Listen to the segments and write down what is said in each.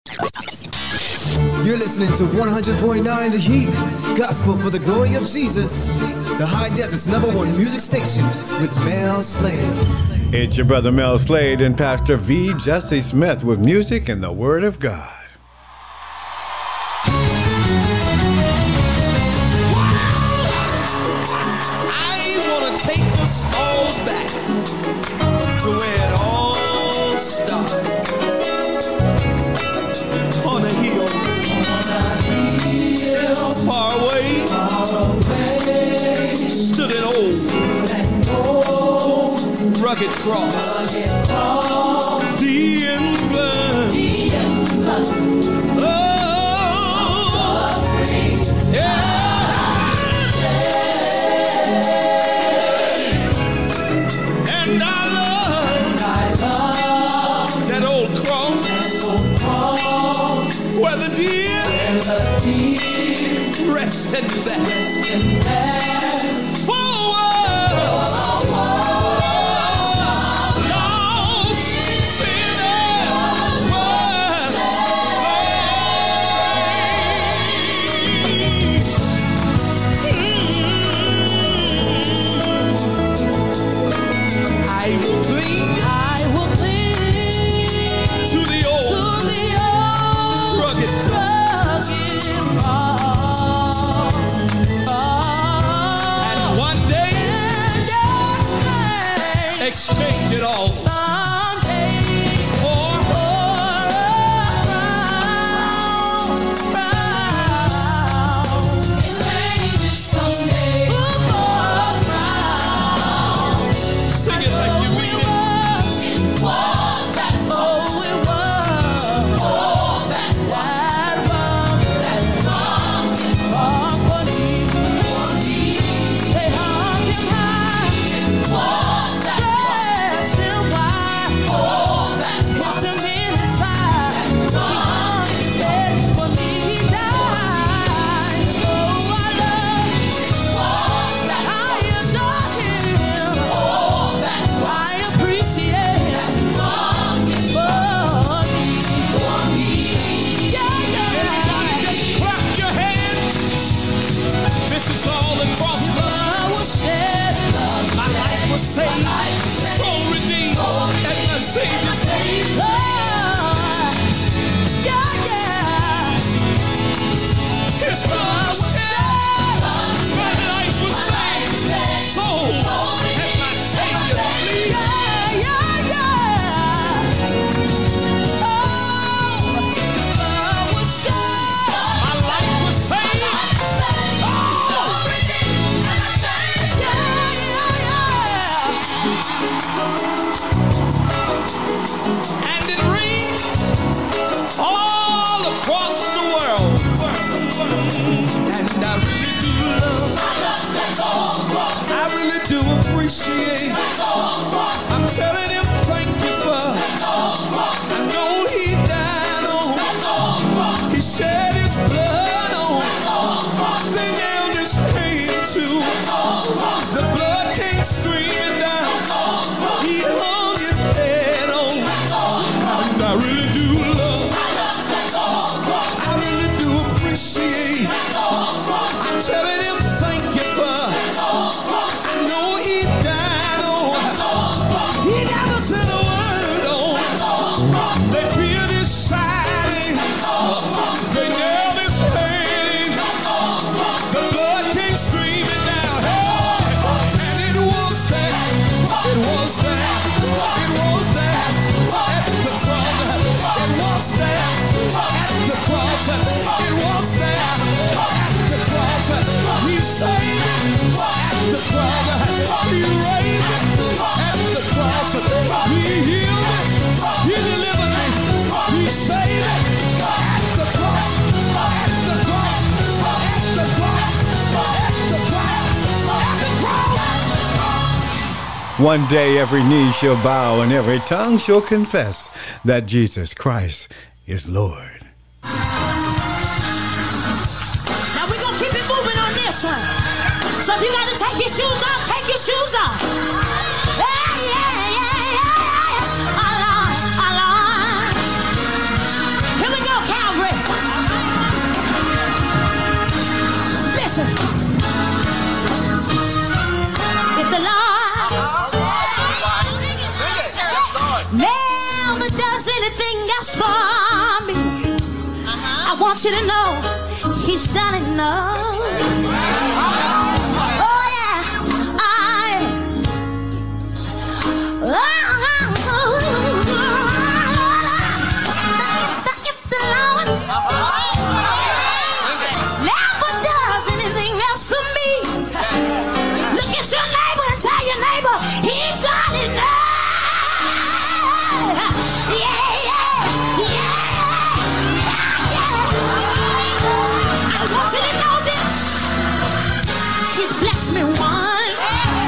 You're listening to 100.9 The Heat, gospel for the glory of Jesus, the High Desert's #1 music station with Mel Slade. It's your brother Mel Slade and Pastor V. Jesse Smith with music and the Word of God. I want to take us all back to where it all started. On a hill, far away, stood an old rugged cross, the emblem, oh, yeah, and I love that old cross, where the deer rested back. Exchange it all someday for a crown. Exchange it someday for a crown. Sing it like you mean it. It was that song. Oh, it was. Oh, that song. That song for me. They hung him high. It was. Saved, soul redeemed, and my Savior's name. Oh, yeah, yeah. His blood was shed, my life was saved, soul, and my Savior's name. Yeah, yeah, yeah. Oh, His blood was shed, my life was saved, soul redeemed, and my Savior's name. And it rings all across the world. And I really do love, I really do appreciate. I'm telling him thank you for, I know he died on, he shed his blood on, they nailed his hand to, the blood came streaming down. He hung his head on, and I really do love, I really do appreciate. I'm telling him thank you for, I know he died on, he never said a word on, they pierced his side, they nailed his head, the blood came streaming down, and it was there, it was there, it was there, at the cross, it was there, at the cross, it was there, at the cross, he saved it, at the cross, he raised it, at the cross, he healed it, he delivered me, he saved it, at the cross, at the cross, at the cross, at the cross, at the cross. One day every knee shall bow and every tongue shall confess that Jesus Christ is Lord. Now we're going to keep it moving on this one. So if you got to take your shoes off, take your shoes off. Yeah, yeah, yeah, yeah, yeah. Here we go. want you to know he's done enough. Oh yeah, if the Lord never does anything else for me, look at your neighbor and tell your neighbor he's done enough. Bless me once,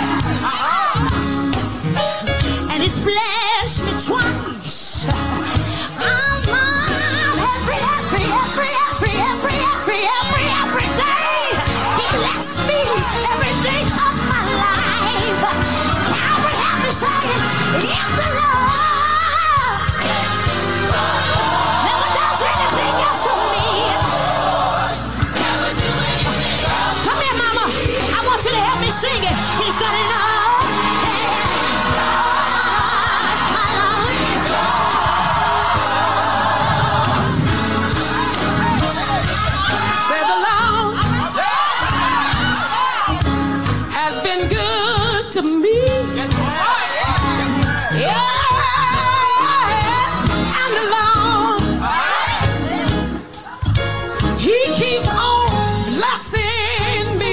and it's blessed me twice. I'm every day. He bless me every day of my life. Calvary help me say, if the Lord never does anything else for me. Come here, Mama. I want you to help me sing it. He's done enough. Say the Lord has been good to me. Yeah, and the Lord, He keeps on blessing me.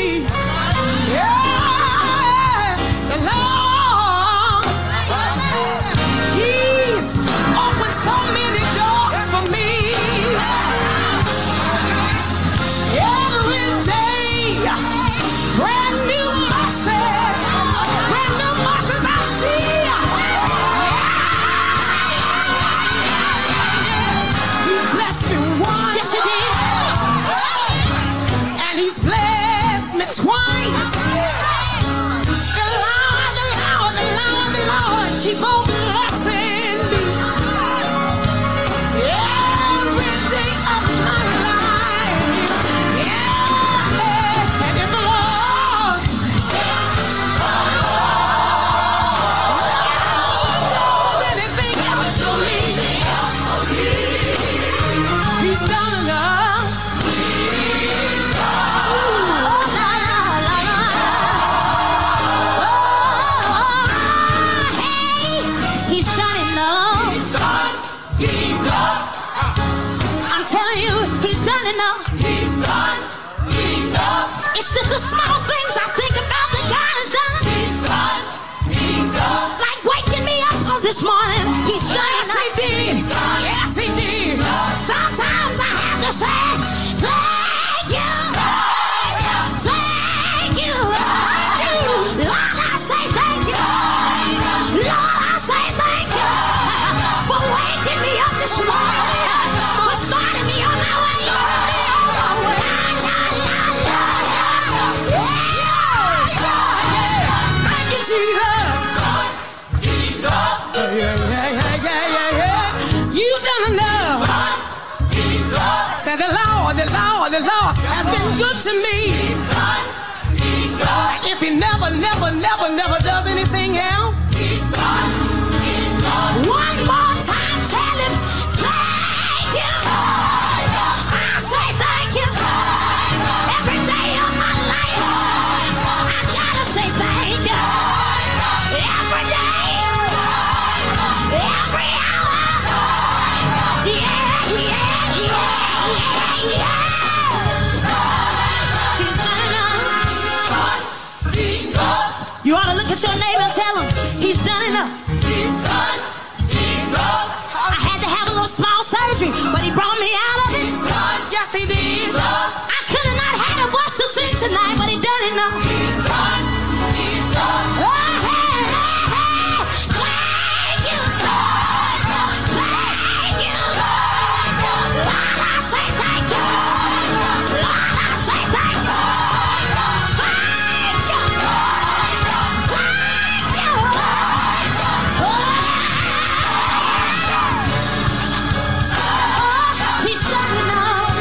He's opened so many doors for me. Every day, brand new mercies I see. He's blessed me once, yes he did, and he's blessed me twice. The Lord, keep on blessing me every day of my life. Yeah, and if the Lord does anything else for me, he's done enough. He's done enough. I'm telling you, he's done enough. It's just the small things I think about that God has done. Like waking me up on this morning. He's done enough. Yes, he did. Yes, he did. Sometimes I have to say, thank you. Thank you. Lord, I say thank you. Lord, I say thank you for waking me up this morning, for starting me on my way. Thank you, Jesus. Yeah. You've done enough. Say the Lord has been good to me. If he never does anything else, one more time, tell him, thank you. I say thank you. Every day of my life, I gotta say thank you. Every day, every hour. Yeah. He's done enough. You ought to look at your neighbor and tell him, he's done enough. I had to have a little small surgery, but he brought me out of it. Yes, he did. I could have not had a voice to sing tonight, but he done enough. Thank you. Thank you. Lord, I say thank you. Lord, I say thank you. Thank you. Thank you. He's done enough.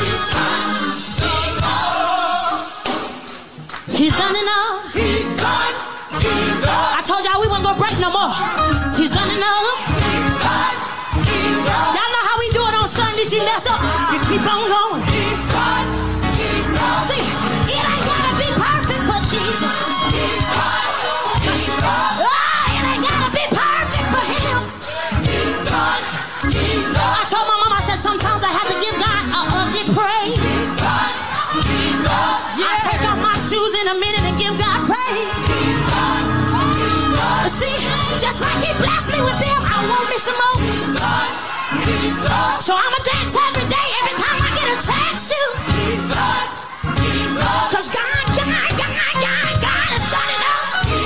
He's done enough. I told y'all we wasn't gonna break no more. He's done enough. Y'all know how we do it on Sundays. You mess up, you keep on going. family with them, I want me some more. So I'ma dance every day, every time I get a chance to. Cause God has done it all.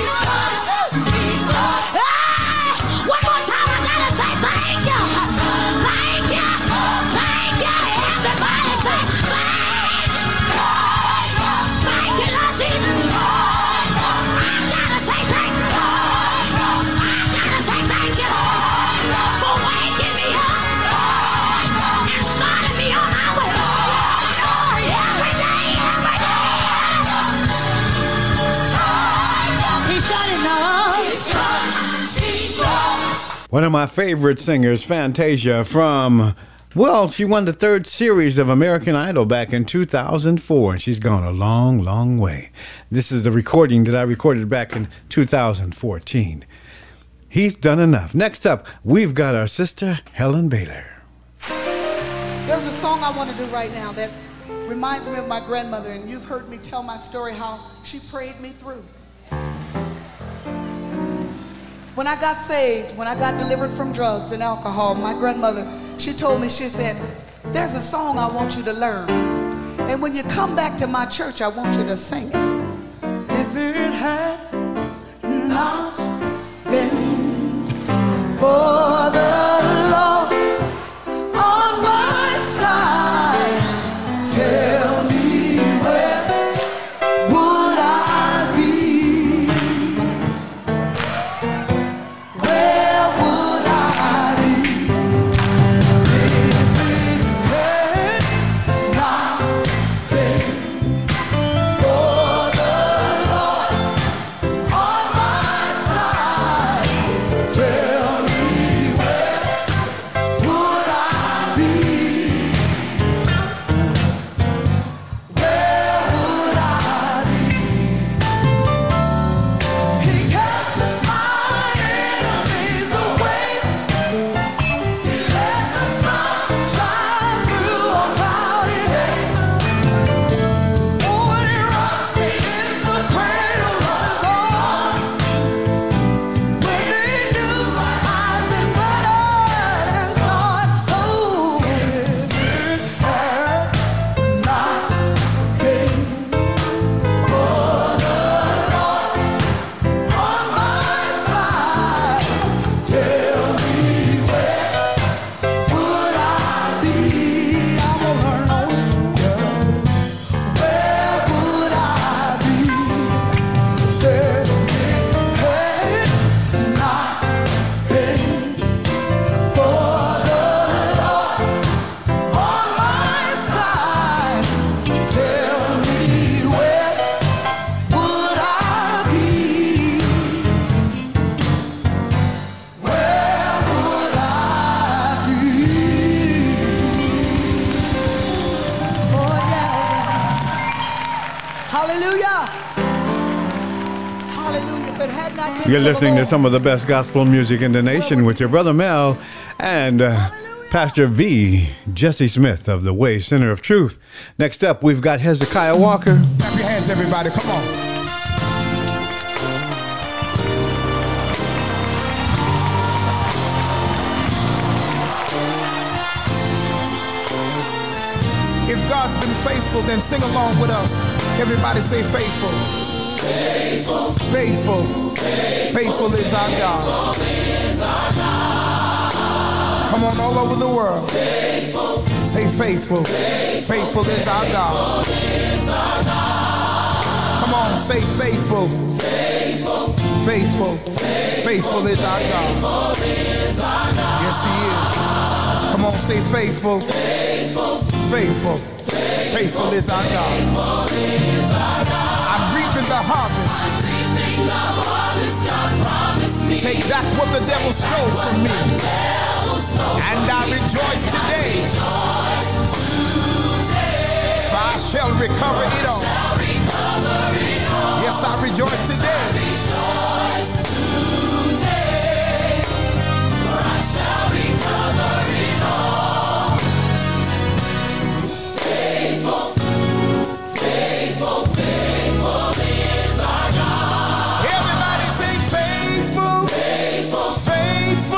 One more time, I gotta say thank you. Thank you. Thank you. Everybody say thank you. Thank you, Lord Jesus. I gotta say thank you. I gotta say thank you for waking me up and starting me on my way. Every day, every day. He's done enough. One of my favorite singers, Fantasia, from, well, she won the third series of American Idol back in 2004, and she's gone a long, long way. This is the recording that I recorded back in 2014. He's done enough. Next up, we've got our sister, Helen Baylor. There's a song I want to do right now that reminds me of my grandmother, and you've heard me tell my story how she prayed me through. When I got saved, when I got delivered from drugs and alcohol, my grandmother, she told me, she said, there's a song I want you to learn. And when you come back to my church, I want you to sing it. If it had not been for the Lord on my side, tell me where would I be? Where would I be if it had not been for the Lord on my side? Tell me where would I be? Where would I be? He kept my enemies away. He let the sun shine through a cloudy day. Oh, and he rocks me in the cradle of his arms. When they knew I'd been battered and scarred, so if it had not been for the Lord on my side, tell me where would I be? I'm gonna learn on you. Where would I be? Said it had not been for the Lord on my side. Tell me where would I be? Where would I be? Oh yeah. Hallelujah. Hallelujah. If it had not been You're for the listening to Lord. some of the best gospel music in the nation with your brother Mel and Pastor V, Jesse Smith of the Way Center of Truth. Next up, we've got Hezekiah Walker. Clap your hands, everybody. Come on. If God's been faithful, then sing along with us. Everybody say faithful. Faithful. Faithful. Faithful is our God. Come on, all over the world. Faithful. Say faithful. Faithful is our God. Come on, say faithful. Faithful. Faithful. Faithful is our God. Yes, He is. Come on, say faithful. Faithful. Faithful. Faithful is our God. I'm reaping the harvest. Take back what the devil stole from me. And I rejoice today. For I shall recover it all. Yes, I rejoice today. For I shall recover it all. Faithful, faithful, faithful is our God. Everybody say faithful, faithful, faithful.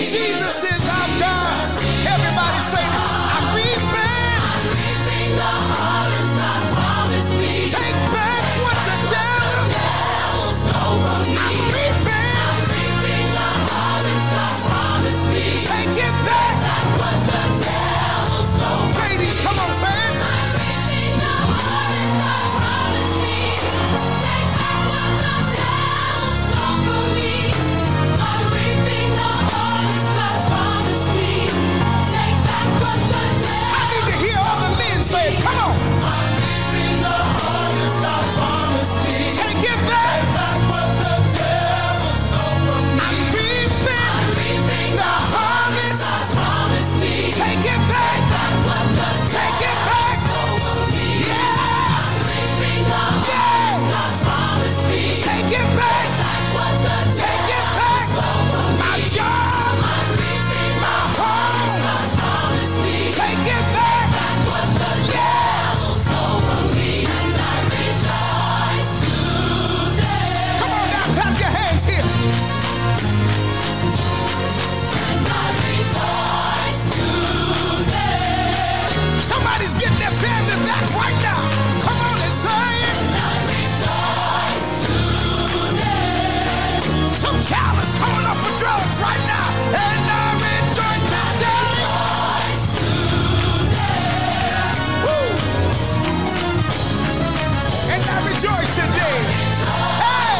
Jesus is our God. Everybody say this. I'm reaping the harvest God promised me. Take back what the devil stole from me. I'm reaping the harvest God promised me. Take it back what the devil stole from me. Ladies, come on, say it. I'm reaping the harvest God promised me. Take back what the devil stole from me. I'm reaping the harvest God promised me. Take back what the devil. I need to hear all the men say it. Come on. I'm reaping the harvest God promised me. Take it back. Take back what the devil stole from me. I'm reaping the harvest God promised me. Take it back. Take it back. Yes. Yes. Take it back. Take it back. My job. My home. Take it back. Yes. Come on now, clap your hands here. Somebody's getting their family back right now. Come on and say it. Some child is coming off of drugs right now. And I rejoice today. Woo. And I rejoice today. Hey.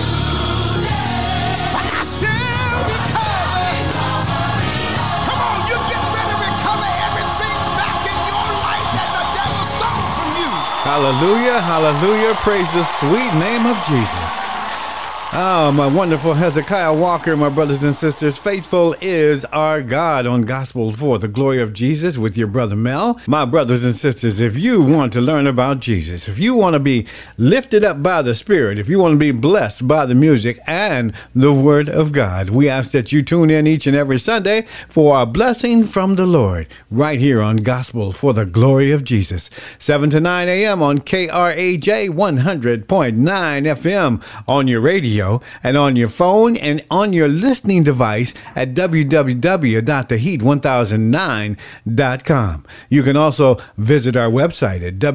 For I shall recover. Come on, you get ready to recover everything back in your life that the devil stole from you. Hallelujah, hallelujah. Praise the sweet name of Jesus. Oh, my wonderful Hezekiah Walker, my brothers and sisters. Faithful is our God on Gospel for the Glory of Jesus with your brother Mel. My brothers and sisters, if you want to learn about Jesus, if you want to be lifted up by the Spirit, if you want to be blessed by the music and the Word of God, we ask that you tune in each and every Sunday for a blessing from the Lord right here on Gospel for the Glory of Jesus. 7 to 9 a.m. on KRAJ 100.9 FM on your radio and on your phone and on your listening device at www.theheat1009.com. You can also visit our website at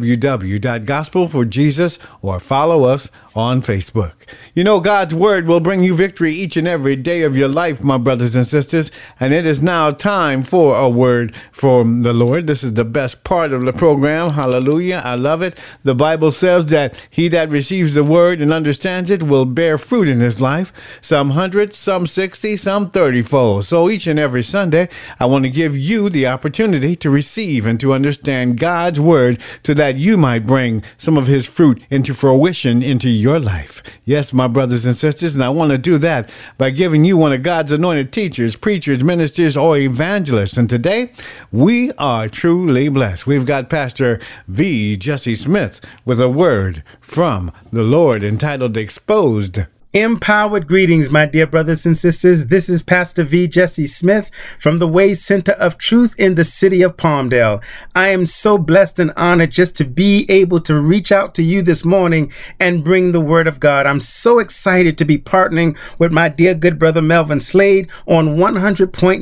www.gospelforjesus or follow us on Facebook. You know, God's word will bring you victory each and every day of your life, my brothers and sisters, and it is now time for a word from the Lord. This is the best part of the program. Hallelujah. I love it. The Bible says that he that receives the word and understands it will bear fruit in his life, some 100, some 60, some 30-fold. So each and every Sunday, I want to give you the opportunity to receive and to understand God's word so that you might bring some of his fruit into fruition into your life. Yes, my brothers and sisters, and I want to do that by giving you one of God's anointed teachers, preachers, ministers, or evangelists. And today, we are truly blessed. We've got Pastor V. Jesse Smith with a word from the Lord entitled Exposed. Empowered greetings, my dear brothers and sisters. This is Pastor V. Jesse Smith from the Way Center of Truth in the city of Palmdale. I am so blessed and honored just to be able to reach out to you this morning and bring the word of God. I'm so excited to be partnering with my dear good brother Melvin Slade on 100.9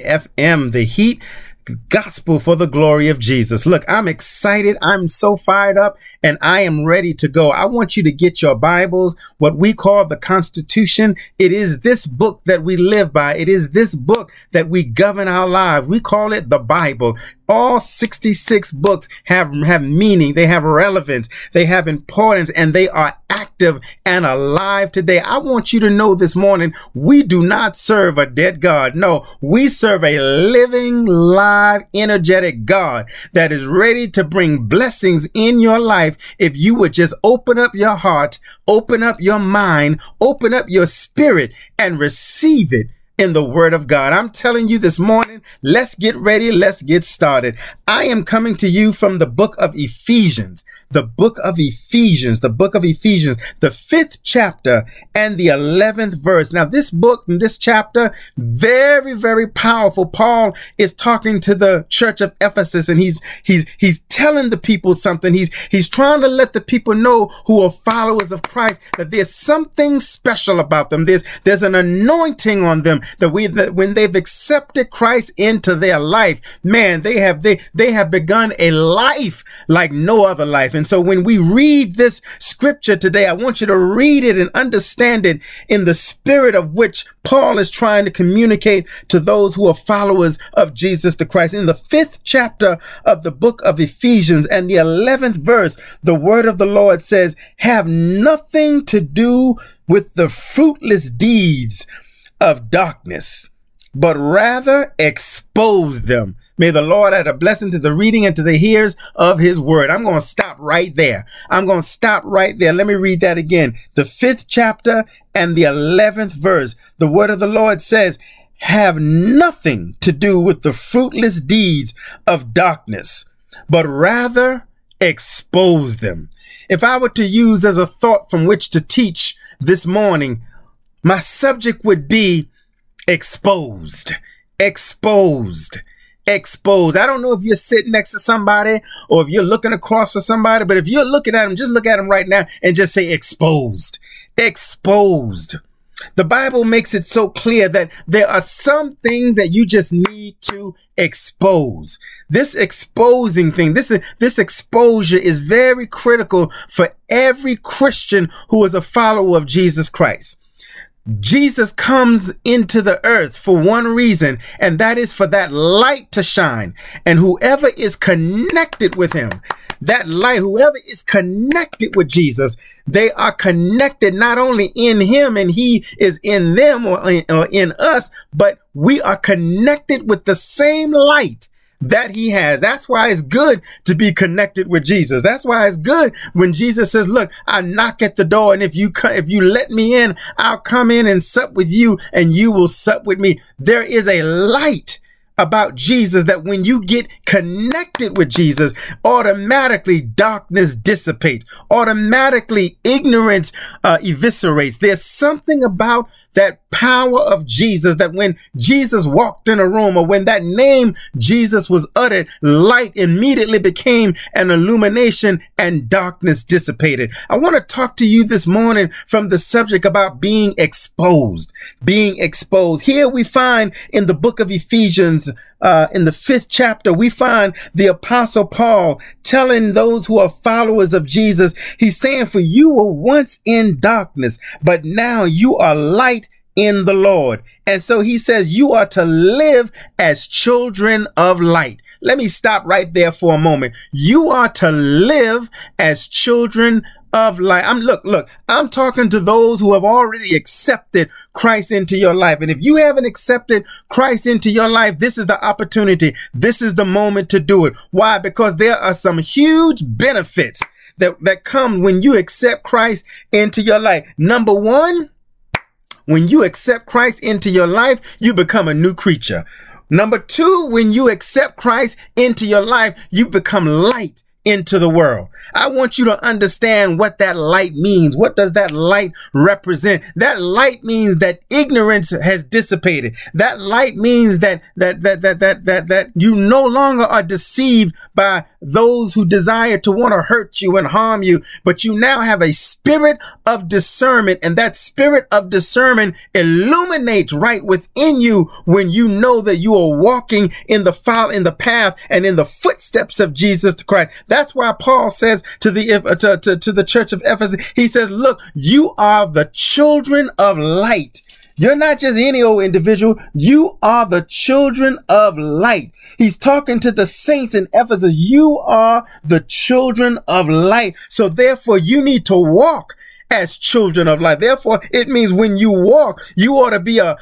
FM, The Heat. Gospel for the glory of Jesus. Look, I'm excited. I'm so fired up and I am ready to go. I want you to get your Bibles, what we call the Constitution. It is this book that we live by. It is this book that we govern our lives. We call it the Bible. All 66 books have meaning. They have relevance. They have importance, and they are active and alive today. I want you to know this morning, we do not serve a dead God. No, we serve a living, live, energetic God that is ready to bring blessings in your life if you would just open up your heart, open up your mind, open up your spirit, and receive it in the word of God. I'm telling you this morning, let's get ready. Let's get started. I am coming to you from the book of Ephesians. the book of Ephesians, the 5th chapter and the 11th verse. Now, this book and this chapter, very, very powerful. Paul is talking to the church of Ephesus, and he's telling the people something. He's trying to let the people know who are followers of Christ that there's something special about them. There's an anointing on them that when they've accepted Christ into their life, man, they have begun a life like no other life. And so when we read this scripture today, I want you to read it and understand it in the spirit of which Paul is trying to communicate to those who are followers of Jesus the Christ. In the 5th chapter of the book of Ephesians and the 11th verse, the word of the Lord says, "Have nothing to do with the fruitless deeds of darkness, but rather expose them." May the Lord add a blessing to the reading and to the hearers of his word. I'm going to stop right there. Let me read that again. The 5th chapter and the 11th verse. The word of the Lord says, "Have nothing to do with the fruitless deeds of darkness, but rather expose them." If I were to use as a thought from which to teach this morning, my subject would be exposed. I don't know if you're sitting next to somebody or if you're looking across for somebody, but if you're looking at them, just look at them right now and just say exposed. The Bible makes it so clear that there are some things that you just need to expose. This exposing thing, this exposure is very critical for every Christian who is a follower of Jesus Christ. Jesus comes into the earth for one reason, and that is for that light to shine. And whoever is connected with him, that light, whoever is connected with Jesus, they are connected not only in him and he is in them or in us, but we are connected with the same light that he has. That's why it's good to be connected with Jesus. That's why it's good when Jesus says, "Look, I knock at the door, and if you let me in, I'll come in and sup with you, and you will sup with me." There is a light about Jesus that when you get connected with Jesus, automatically darkness dissipates, automatically ignorance eviscerates. There's something about that power of Jesus that when Jesus walked in a room or when that name Jesus was uttered, light immediately became an illumination and darkness dissipated. I want to talk to you this morning from the subject about being exposed. Here we find in the book of Ephesians, in the 5th chapter, we find the apostle Paul telling those who are followers of Jesus, he's saying, "For you were once in darkness, but now you are light in the Lord." And so he says you are to live as children of light. Let me stop right there for a moment. You are to live as children of light. I'm talking to those who have already accepted Christ into your life. And if you haven't accepted Christ into your life, this is the opportunity. This is the moment to do it. Why? Because there are some huge benefits that come when you accept Christ into your life. Number one, when you accept Christ into your life, you become a new creature. Number two, when you accept Christ into your life, you become light into the world. I want you to understand what that light means. What does that light represent? That light means that ignorance has dissipated. That light means that you no longer are deceived by those who desire to want to hurt you and harm you, but you now have a spirit of discernment, and that spirit of discernment illuminates right within you when you know that you are walking in the path and in the footsteps of Jesus Christ. That's why Paul says to the church of Ephesus, he says, "Look, you are the children of light." You're not just any old individual. You are the children of light. He's talking to the saints in Ephesus. You are the children of light. So therefore, you need to walk as children of light. Therefore, it means when you walk, you ought to be a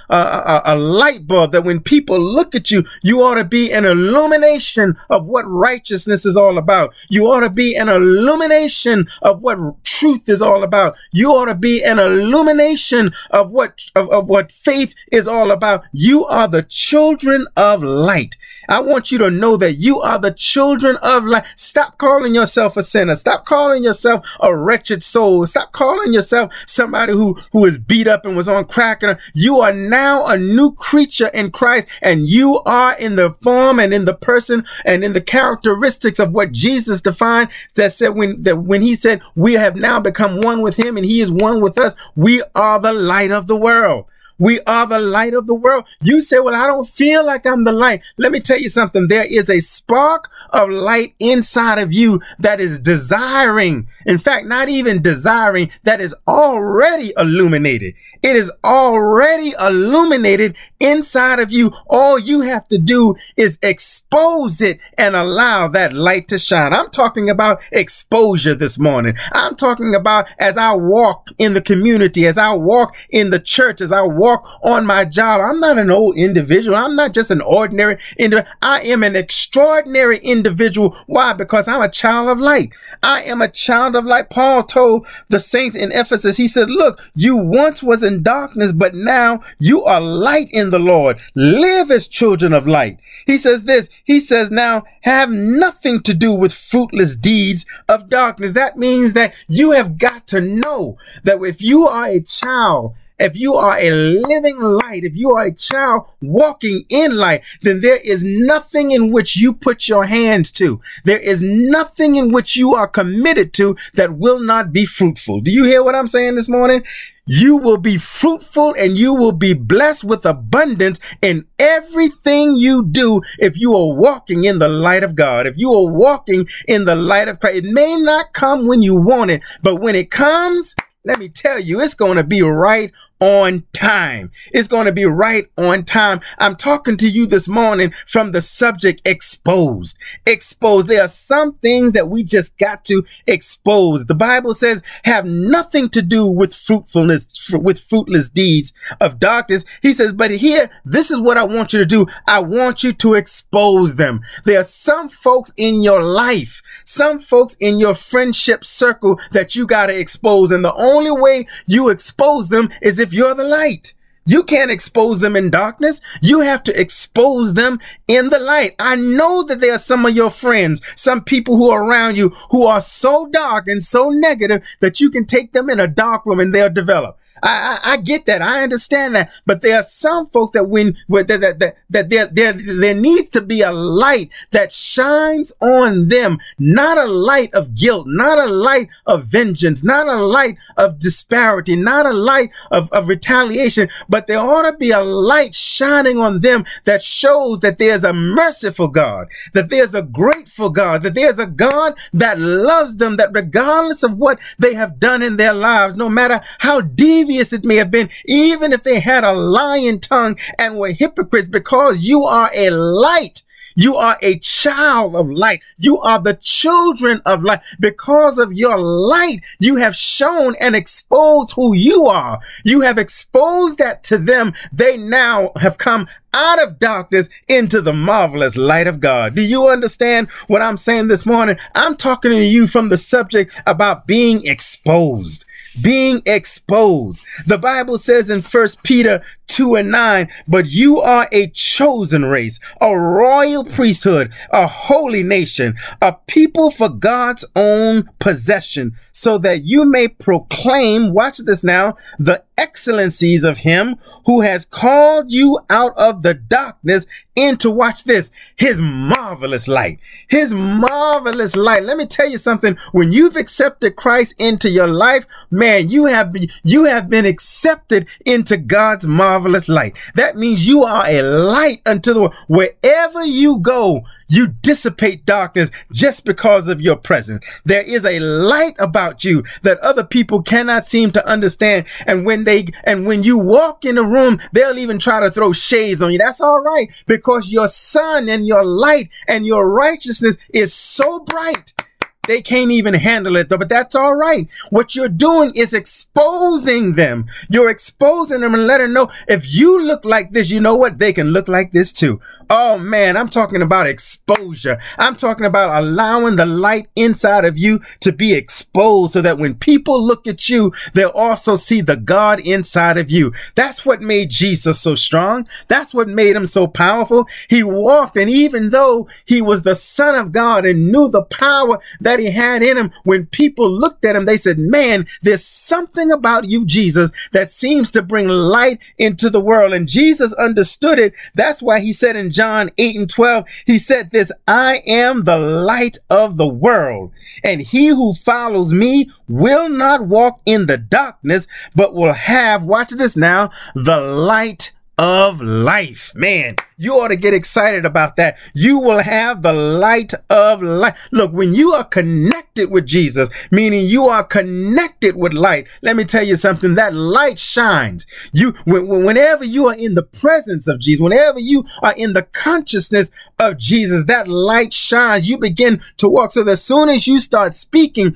light bulb that when people look at you, you ought to be an illumination of what righteousness is all about. You ought to be an illumination of what truth is all about. You ought to be an illumination of what faith is all about. You are the children of light. I want you to know that you are the children of light. Stop calling yourself a sinner. Stop calling yourself a wretched soul. Stop calling yourself somebody who is beat up and was on crack. You are now a new creature in Christ, and you are in the form and in the person and in the characteristics of what Jesus defined, that said when he said we have now become one with him and he is one with us, we are the light of the world. We are the light of the world. You say, well, I don't feel like I'm the light. Let me tell you something. There is a spark of light inside of you that is desiring. In fact, not even desiring, that is already illuminated. It is already illuminated inside of you. All you have to do is expose it and allow that light to shine. I'm talking about exposure this morning. I'm talking about as I walk in the community, as I walk in the church, as I walk on my job. I'm not an old individual. I'm not just an ordinary individual. I am an extraordinary individual. Why? Because I'm a child of light. I am a child of light. Paul told the saints in Ephesus, he said, look, you once was in darkness, but now you are light in the Lord. Live as children of light. He says this, he says now have nothing to do with fruitless deeds of darkness. That means that you have got to know that if you are a child, if you are a living light, if you are a child walking in light, then there is nothing in which you put your hands to. There is nothing in which you are committed to that will not be fruitful. Do you hear what I'm saying this morning? You will be fruitful and you will be blessed with abundance in everything you do if you are walking in the light of God. If you are walking in the light of Christ, it may not come when you want it, but when it comes, let me tell you, it's going to be right on time. It's going to be right on time. I'm talking to you this morning from the subject exposed. Exposed. There are some things that we just got to expose. The Bible says have nothing to do with fruitfulness, with fruitless deeds of darkness. He says, but here, this is what I want you to do. I want you to expose them. There are some folks in your life, some folks in your friendship circle that you got to expose. And the only way you expose them is if you're the light. You can't expose them in darkness. You have to expose them in the light. I know that there are some of your friends, some people who are around you who are so dark and so negative that you can take them in a dark room and they'll develop. I get that. I understand that. But there are some folks that there needs to be a light that shines on them, not a light of guilt, not a light of vengeance, not a light of disparity, not a light of retaliation, but there ought to be a light shining on them that shows that there's a merciful God, that there's a grateful God, that there's a God that loves them, that regardless of what they have done in their lives, no matter how devious it may have been, even if they had a lying tongue and were hypocrites, because you are a light. You are a child of light. You are the children of light. Because of your light, you have shown and exposed who you are. You have exposed that to them. They now have come out of darkness into the marvelous light of God. Do you understand what I'm saying this morning? I'm talking to you from the subject about being exposed. Being exposed. The Bible says in 1 Peter 2:9, but you are a chosen race, a royal priesthood, a holy nation, a people for God's own possession, so that you may proclaim, watch this now, the excellencies of him who has called you out of the darkness into, watch this, his marvelous light. His marvelous light. Let me tell you something. When you've accepted Christ into your life, man, you have been accepted into God's marvelous light. That means you are a light unto the world. Wherever you go, you dissipate darkness just because of your presence. There is a light about you that other people cannot seem to understand. And when you walk in the room, they'll even try to throw shades on you. That's all right, because your sun and your light and your righteousness is so bright. they can't even handle it, though. But that's all right. What you're doing is exposing them. You're exposing them and let her know, if you look like this, you know what? They can look like this too. Oh man, I'm talking about exposure. I'm talking about allowing the light inside of you to be exposed so that when people look at you, they'll also see the God inside of you. That's what made Jesus so strong. That's what made him so powerful. He walked, and even though he was the Son of God and knew the power that he had in him, when people looked at him, they said, man, there's something about you, Jesus, that seems to bring light into the world. And Jesus understood it. That's why he said in John 8:12, he said this, I am the light of the world, and he who follows me will not walk in the darkness, but will have, watch this now, the light of life. Man, you ought to get excited about that. You will have the light of life. Look, when you are connected with Jesus, meaning you are connected with light, let me tell you something, that light shines. Whenever you are in the presence of Jesus, whenever you are in the consciousness of Jesus, that light shines. You begin to walk. So as soon as you start speaking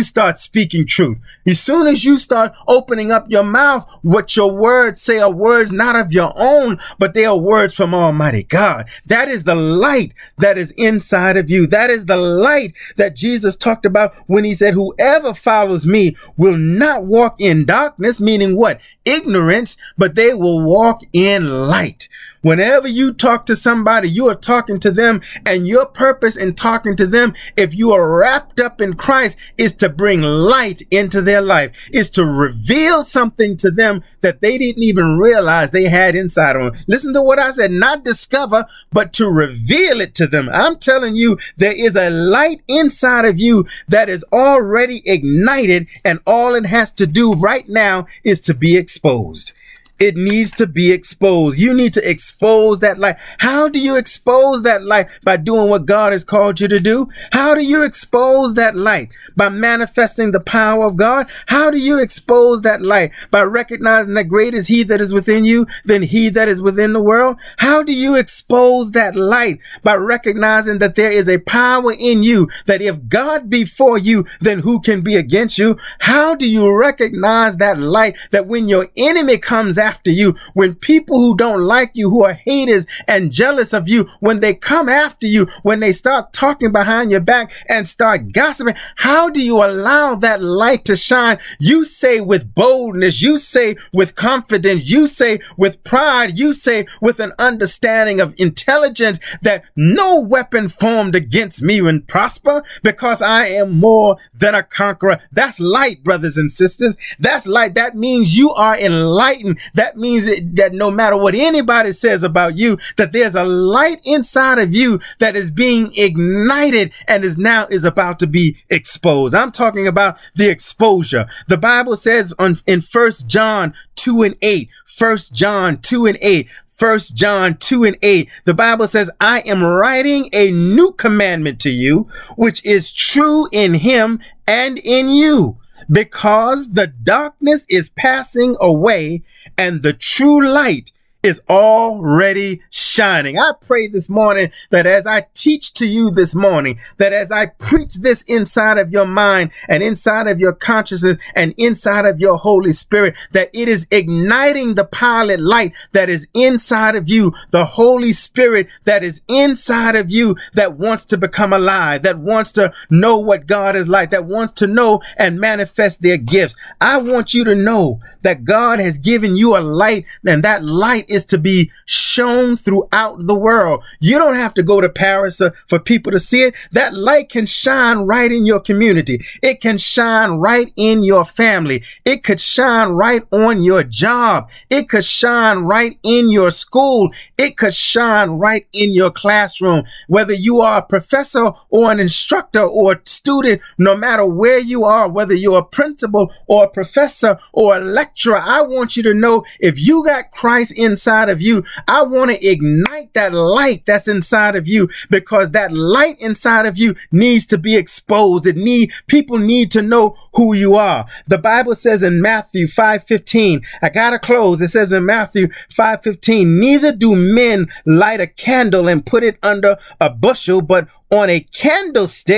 truth. As soon as you start opening up your mouth, what your words say are words not of your own, but they are words from Almighty God. That is the light that is inside of you. That is the light that Jesus talked about when he said, whoever follows me will not walk in darkness, meaning what? Ignorance, but they will walk in light. Whenever you talk to somebody, you are talking to them, and your purpose in talking to them, if you are wrapped up in Christ, is to bring light into their life, is to reveal something to them that they didn't even realize they had inside of them. Listen to what I said, not discover, but to reveal it to them. I'm telling you, there is a light inside of you that is already ignited, and all it has to do right now is to be exposed. It needs to be exposed. You need to expose that light. How do you expose that light? By doing what God has called you to do. How do you expose that light? By manifesting the power of God. How do you expose that light? By recognizing that great is he that is within you than he that is within the world. How do you expose that light? By recognizing that there is a power in you, that if God be for you, then who can be against you? How do you recognize that light, that when your enemy comes after you, when people who don't like you, who are haters and jealous of you, when they come after you, when they start talking behind your back and start gossiping, how do you allow that light to shine? You say with boldness, you say with confidence, you say with pride, you say with an understanding of intelligence that no weapon formed against me will prosper, because I am more than a conqueror. That's light, brothers and sisters. That's light. That means you are enlightened. That means that no matter what anybody says about you, that there's a light inside of you that is being ignited and is about to be exposed. I'm talking about the exposure. The Bible says in 1 John 2:8, 1 John 2:8, 1 John 2:8, the Bible says, I am writing a new commandment to you, which is true in him and in you, because the darkness is passing away and the true light is already shining. I pray this morning that as I teach to you this morning, that as I preach this inside of your mind and inside of your consciousness and inside of your Holy Spirit, that it is igniting the pilot light that is inside of you, the Holy Spirit that is inside of you, that wants to become alive, that wants to know what God is like, that wants to know and manifest their gifts. I want you to know that God has given you a light, and that light is to be shown throughout the world. You don't have to go to Paris for people to see it. That light can shine right in your community. It can shine right in your family. It could shine right on your job. It could shine right in your school. It could shine right in your classroom. Whether you are a professor or an instructor or a student, no matter where you are, whether you're a principal or a professor or a lecturer, I want you to know, if you got Christ inside of you, I want to ignite that light that's inside of you, because that light inside of you needs to be exposed. People need to know who you are. The Bible says in Matthew 5:15, I gotta close. It says in Matthew 5:15, neither do men light a candle and put it under a bushel, but on a candlestick,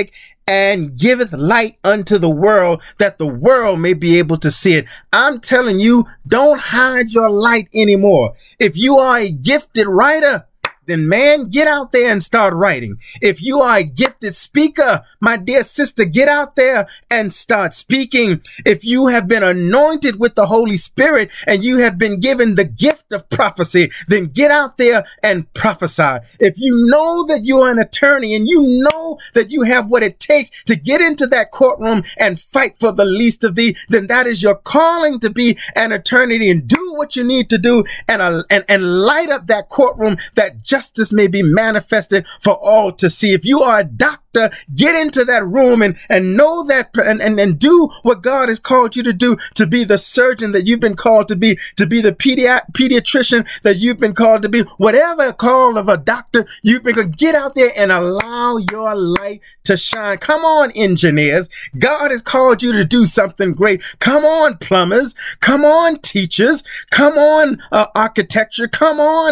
and giveth light unto the world, that the world may be able to see it. I'm telling you, don't hide your light anymore. If you are a gifted writer, then man, get out there and start writing. If you are a gifted speaker, my dear sister, get out there and start speaking. If you have been anointed with the Holy Spirit and you have been given the gift of prophecy, then get out there and prophesy. If you know that you are an attorney and you know that you have what it takes to get into that courtroom and fight for the least of thee, then that is your calling to be an attorney, and do what you need to do and light up that courtroom, that justice may be manifested for all to see. If you are a doctor, get into that room and know that and do what God has called you to do, to be the surgeon that you've been called to be the pediatrician that you've been called to be. Whatever call of a doctor, you've been going to get out there and allow your light to shine. Come on, engineers. God has called you to do something great. Come on, plumbers. Come on, teachers. Come on, architecture. Come on,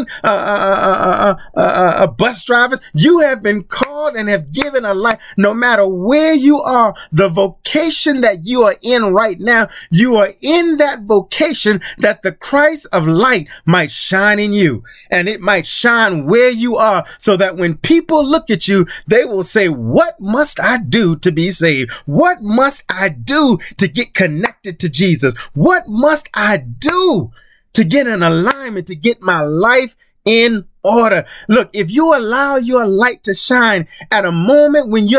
bus drivers. You have been called and have given a light. No matter where you are, the vocation that you are in right now, you are in that vocation that the Christ of light might shine in you, and it might shine where you are, so that when people look at you, they will say, what must I do to be saved? What must I do to get connected to Jesus? What must I do to get in alignment, to get my life in order? Look, if you allow your light to shine at a moment when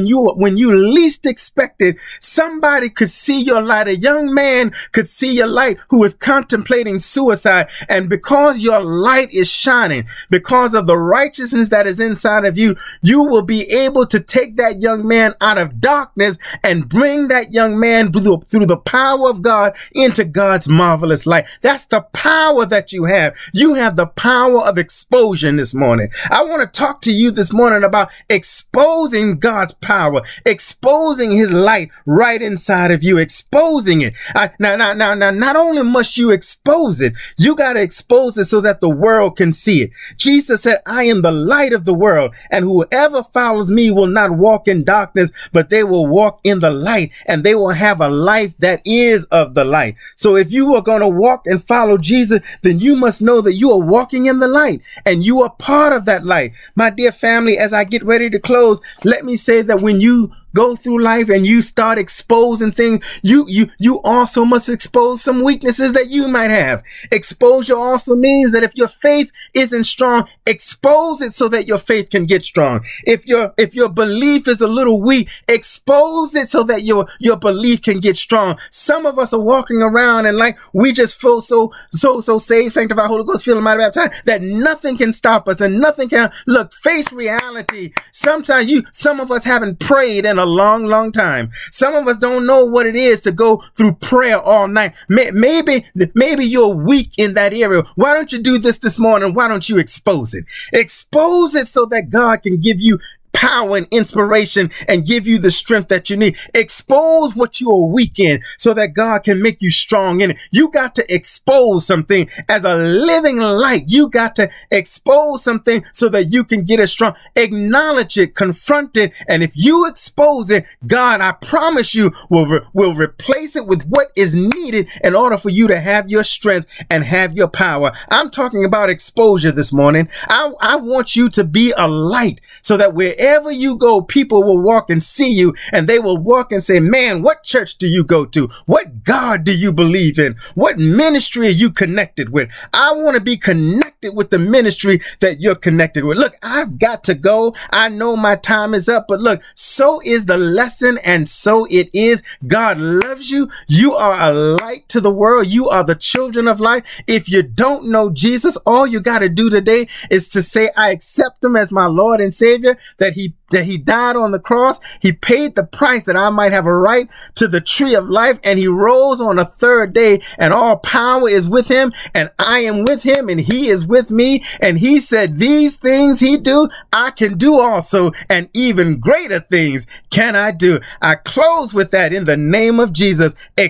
you least expect it, somebody could see your light. A young man could see your light who is contemplating suicide, and because your light is shining, because of the righteousness that is inside of you, you will be able to take that young man out of darkness and bring that young man through the power of God into God's marvelous light. That's the power that you have. You have the power of exposure this morning. I want to talk to you this morning about exposing God's power, exposing his light right inside of you, exposing it. Now, not only must you expose it, you got to expose it so that the world can see it. Jesus said, I am the light of the world, and whoever follows me will not walk in darkness, but they will walk in the light, and they will have a life that is of the light. So if you are going to walk and follow Jesus, then you must know that you are walking in the light, and you are part of that light. My dear family, as I get ready to close, let me say that when you go through life and you start exposing things, you also must expose some weaknesses that you might have. Exposure also means that if your faith isn't strong, expose it so that your faith can get strong. If your belief is a little weak, expose it so that your belief can get strong. Some of us are walking around and like we just feel so saved, sanctified, Holy Ghost, feeling mighty baptized, that nothing can stop us and nothing can face reality. Sometimes some of us haven't prayed in a long time. Some of us don't know what it is to go through prayer all night. Maybe you're weak in that area. Why don't you do this morning? Why don't you expose it? Expose it so that God can give you power and inspiration and give you the strength that you need. Expose what you are weak in so that God can make you strong in it. You got to expose something as a living light. You got to expose something so that you can get it strong. Acknowledge it, confront it, and if you expose it, God, I promise you, will replace it with what is needed in order for you to have your strength and have your power. I'm talking about exposure this morning. I want you to be a light so that wherever you go, people will walk and see you, and they will walk and say, man, what church do you go to? What God do you believe in? What ministry are you connected with? I want to be connected with the ministry that you're connected with. Look, I've got to go. I know my time is up, but look, so is the lesson, and so it is. God loves you. You are a light to the world. You are the children of light. If you don't know Jesus, all you got to do today is to say, I accept him as my Lord and Savior, that he died on the cross. He paid the price that I might have a right to the tree of life, and he rose on a third day, and all power is with him, and I am with him, and he is with me. And he said, these things he do, I can do also, and even greater things can I do. I close with that in the name of Jesus,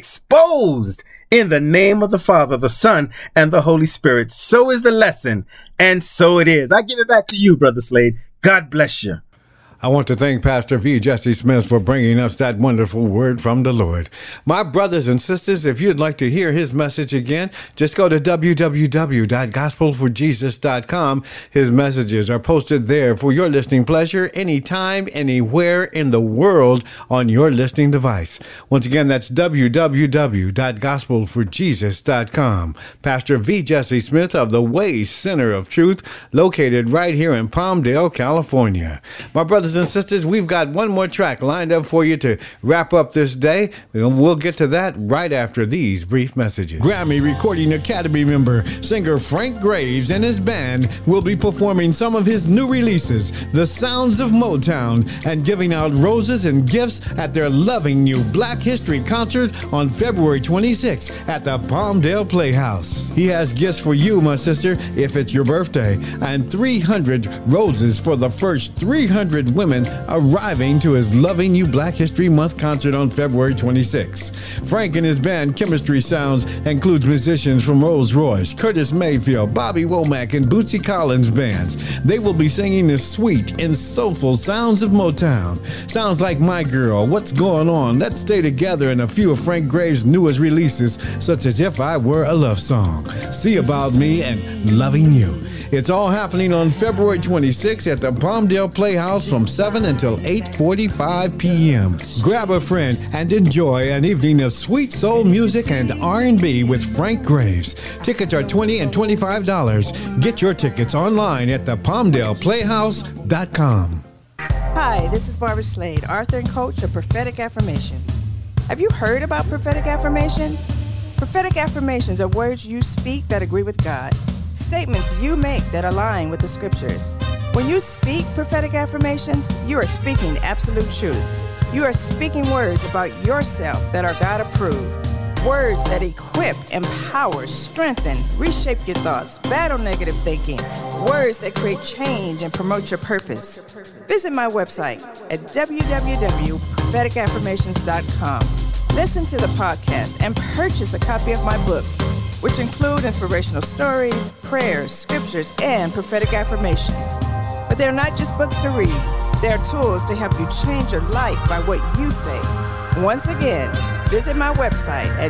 exposed in the name of the Father, the Son, and the Holy Spirit. So is the lesson, and so it is. I give it back to you, Brother Slade. God bless you. I want to thank Pastor V. Jesse Smith for bringing us that wonderful word from the Lord. My brothers and sisters, if you'd like to hear his message again, just go to www.gospelforjesus.com. His messages are posted there for your listening pleasure anytime, anywhere in the world on your listening device. Once again, that's www.gospelforjesus.com. Pastor V. Jesse Smith of the Way Center of Truth, located right here in Palmdale, California. My brothers and sisters, we've got one more track lined up for you to wrap up this day. We'll get to that right after these brief messages. Grammy Recording Academy member, singer Frank Graves and his band will be performing some of his new releases, The Sounds of Motown, and giving out roses and gifts at their Loving You Black History concert on February 26th at the Palmdale Playhouse. He has gifts for you, my sister, if it's your birthday, and 300 roses for the first 300 women arriving to his Loving You Black History Month concert on February 26. Frank and his band Chemistry Sounds includes musicians from Rolls Royce, Curtis Mayfield, Bobby Womack, and Bootsy Collins bands. They will be singing the sweet and soulful sounds of Motown. Sounds like My Girl, What's Going On, Let's Stay Together, and a few of Frank Graves' newest releases, such as If I Were a Love Song, See About Me, and Loving You. It's all happening on February 26th at the Palmdale Playhouse from 7 until 8:45 p.m. Grab a friend and enjoy an evening of sweet soul music and R&B with Frank Graves. Tickets are $20 and $25. Get your tickets online at thepalmdaleplayhouse.com. Hi, this is Barbara Slade, author and coach of Prophetic Affirmations. Have you heard about prophetic affirmations? Prophetic affirmations are words you speak that agree with God. Statements you make that align with the scriptures. When you speak prophetic affirmations, you are speaking absolute truth. You are speaking words about yourself that are God approved. Words that equip, empower, strengthen, reshape your thoughts, battle negative thinking. Words that create change and promote your purpose. Visit my website at www.propheticaffirmations.com. Listen to the podcast and purchase a copy of my books, which include inspirational stories, prayers, scriptures, and prophetic affirmations. But they're not just books to read. They're tools to help you change your life by what you say. Once again, visit my website at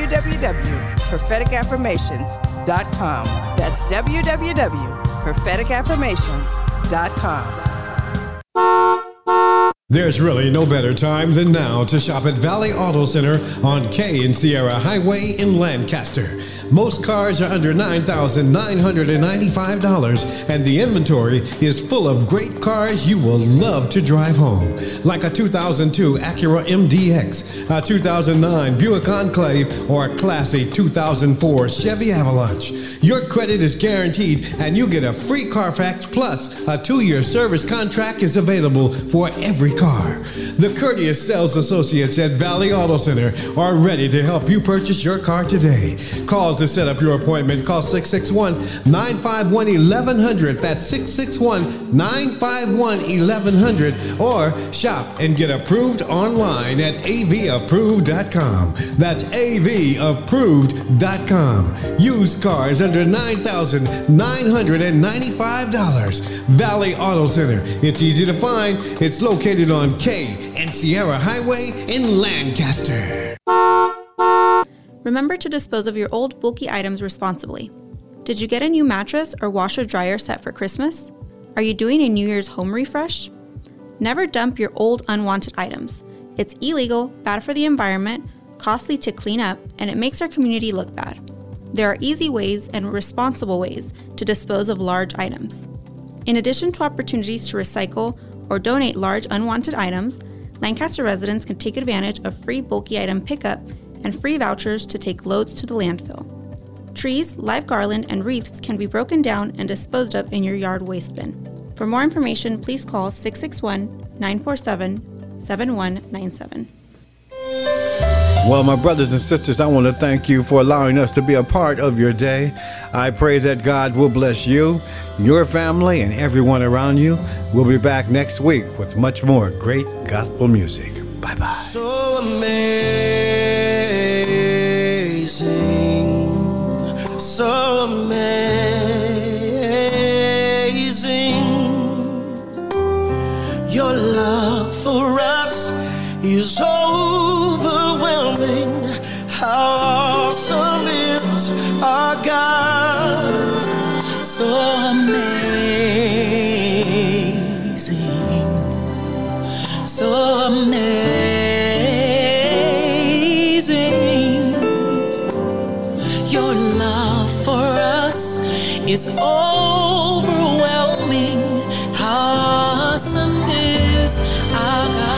www.propheticaffirmations.com. That's www.propheticaffirmations.com. There's really no better time than now to shop at Valley Auto Center on K and Sierra Highway in Lancaster. Most cars are under $9,995, and the inventory is full of great cars you will love to drive home, like a 2002 Acura MDX, a 2009 Buick Enclave, or a classy 2004 Chevy Avalanche. Your credit is guaranteed, and you get a free Carfax, plus a 2-year service contract is available for every car. The courteous sales associates at Valley Auto Center are ready to help you purchase your car today. Call to set up your appointment. Call 661-951-1100. That's 661-951-1100. Or shop and get approved online at avapproved.com. That's avapproved.com. Used cars under $9,995. Valley Auto Center. It's easy to find. It's located on K and Sierra Highway in Lancaster. Remember to dispose of your old bulky items responsibly. Did you get a new mattress or washer dryer set for Christmas? Are you doing a New Year's home refresh? Never dump your old unwanted items. It's illegal, bad for the environment, costly to clean up, and it makes our community look bad. There are easy ways and responsible ways to dispose of large items. In addition to opportunities to recycle or donate large unwanted items, Lancaster residents can take advantage of free bulky item pickup and free vouchers to take loads to the landfill. Trees, live garland, and wreaths can be broken down and disposed of in your yard waste bin. For more information, please call 661-947-7197. Well, my brothers and sisters, I want to thank you for allowing us to be a part of your day. I pray that God will bless you, your family, and everyone around you. We'll be back next week with much more great gospel music. Bye-bye. So amazing, so amazing. Your is overwhelming. How awesome is our God. So amazing. So amazing. Your love for us is overwhelming. How awesome is our God.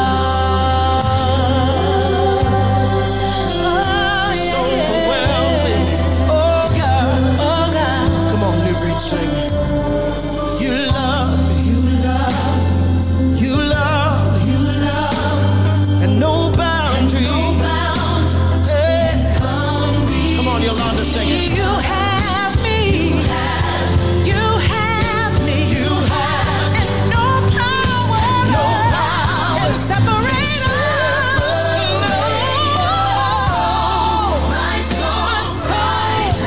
Oh, it's overwhelming. Oh God. Oh God. Come on, New Breed, sing. You love, you love, you love, you love, and no boundary. No boundary. Hey. Come on, Yolanda, sing it. You have me. You have me. You have, and no power. No power can separate us. My soul, cries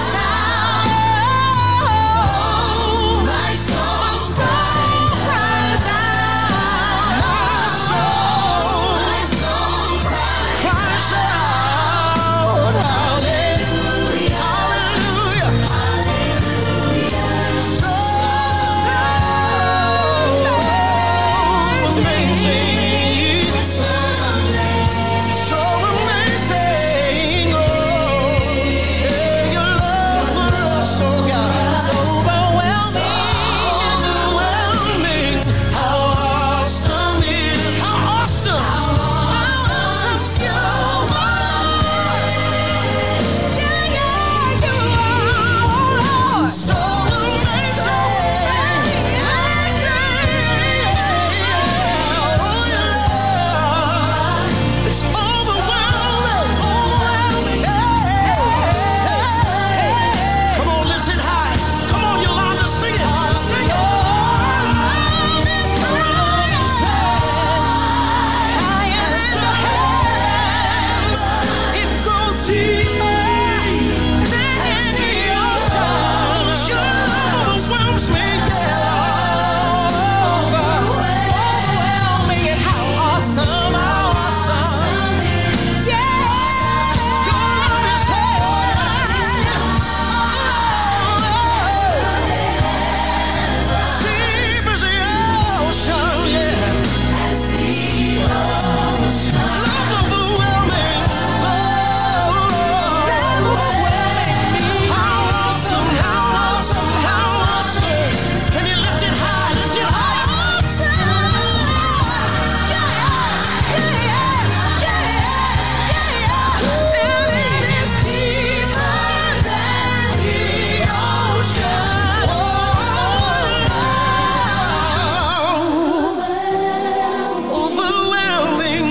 out. My soul cries out. My soul cries out. Hallelujah. Hallelujah. So amazing. So amazing. Oh, yeah, your love for us, oh God. Overwhelming. How awesome is, how awesome. You are. So amazing. It's overwhelming. Come on, lift it high. Come on, Yolanda, sing it. Sing it. It goes deeper than any ocean. Your love overwhelms me. Overwhelming, and how awesome, how awesome. Yeah. Your love is deep as the ocean, yeah. Love overwhelming. How awesome, how awesome, how awesome. Can you lift it high, lift it high? It is deeper than the ocean. Overwhelming.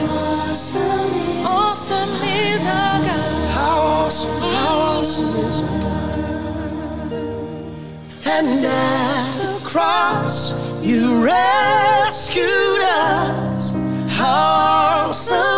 Awesome is our God. How awesome is our God. And at the cross, you rescued us. How awesome